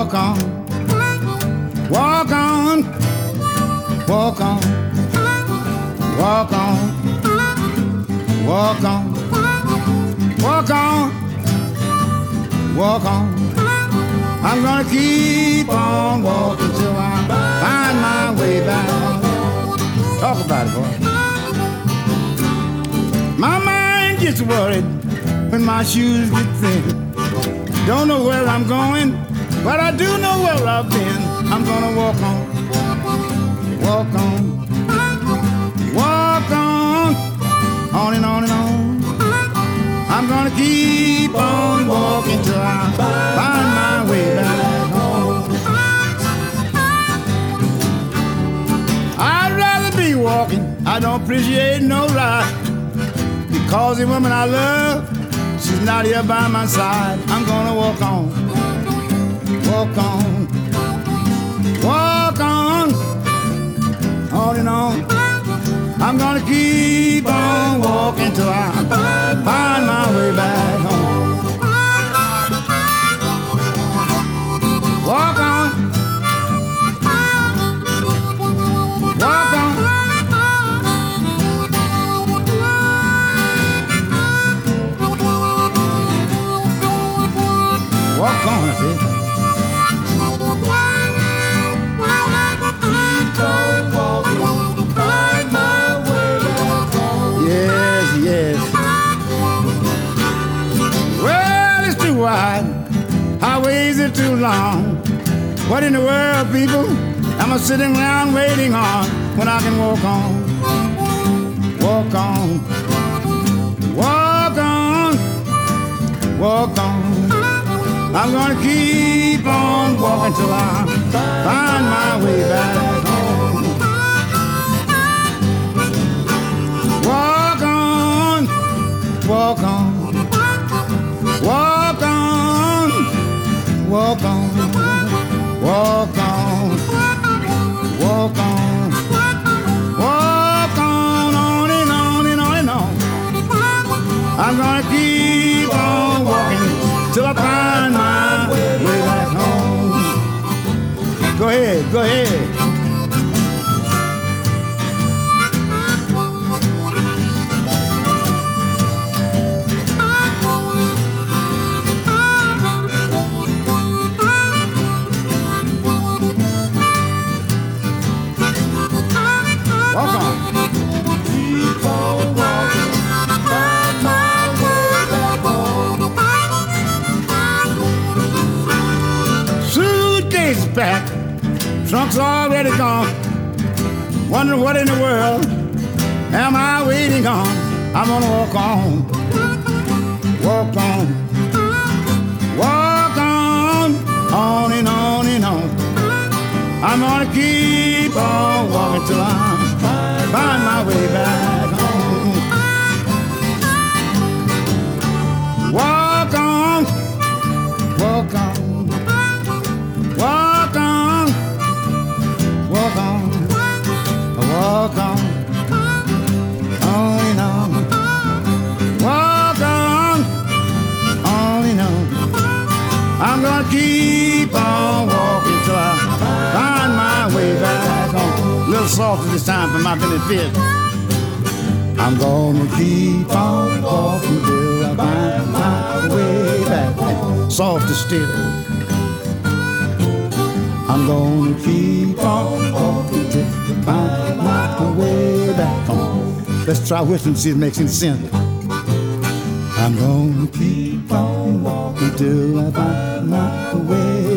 walk on, walk on, walk on, walk on, walk on, walk on, walk on. I'm gonna keep on walking till I find my way back home. Talk about it, boy. My mind gets worried when my shoes get thin. Don't know where I'm going, but I do know where I've been. I'm gonna walk on, walk on, walk on and on and on. I'm gonna keep on walking till I find my way back home. I'd rather be walking, I don't appreciate no ride, because the woman I love, she's not here by my side. I'm gonna walk on, walk on, walk on and on. I'm gonna keep on walking till I find my way back home. Walk on, walk on. Walk on, I said. Yes, yes. Well, it's too wide. Highways are too long. What in the world, people, am I sitting around waiting on when I can walk on? Walk on. Walk on. Walk on. I'm gonna keep on walking till I find my way back home. Walk on, walk on, walk on, walk on, walk on, walk on, walk on and on and on and on. I'm gonna keep on walking till I find my way back home. Go ahead, go ahead. Walk on. Keep on walking, find my way back home. Suitcase packed, trunk's already gone. Wondering what in the world am I waiting on? I'm gonna walk on, walk on, walk on and on and on. I'm gonna keep on walking till I find my way back home. Walk on, walk on, walk on, walk on, walk on and on. Walk on and on. I'm gonna keep on walking till I find my way back home. A little softer this time for my benefit. I'm gonna keep on walking till I find my way back home. Softer still. I'm gonna keep on walking till I find my way back home. Let's try whistling to see if it makes any sense. I'm gonna keep on walking till I find my way